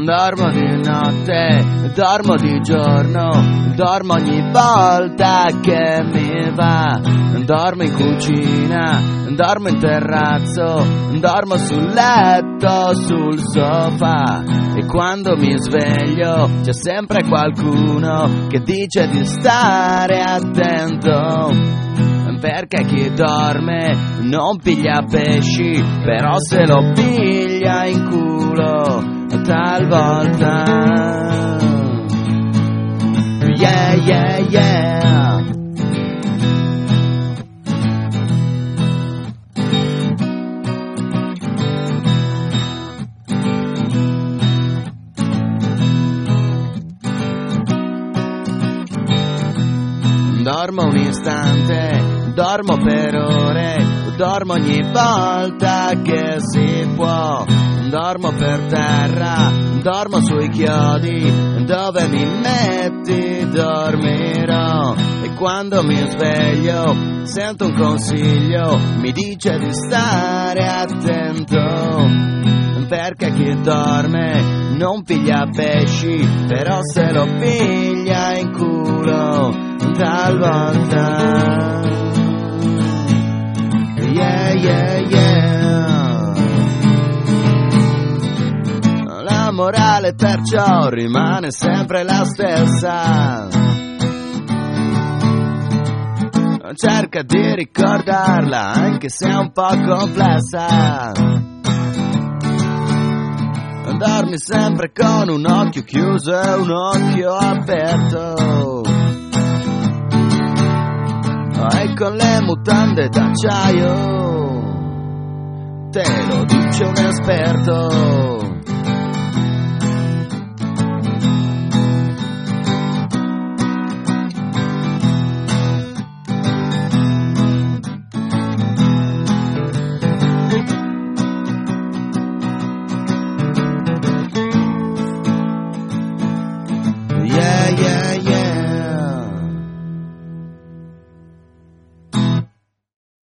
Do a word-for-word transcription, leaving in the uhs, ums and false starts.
Dormo di notte, dormo di giorno, dormo ogni volta che mi va. Dormo in cucina, dormo in terrazzo, dormo sul letto, sul sofà. E quando mi sveglio c'è sempre qualcuno che dice di stare attento, perché chi dorme non piglia pesci, però se lo piglia in culo talvolta. Yeah, yeah, yeah. Dormo un istante, dormo per ore, dormo ogni volta che si può. Dormo per terra, dormo sui chiodi, dove mi metti dormirò. E quando mi sveglio sento un consiglio, mi dice di stare attento, perché chi dorme non piglia pesci, però se lo piglia in culo talvolta. Yeah, yeah, yeah. La morale perciò rimane sempre la stessa. Cerca di ricordarla anche se è un po' complessa. Dormi sempre con un occhio chiuso e un occhio aperto, e con le mutande d'acciaio, te lo dice un esperto.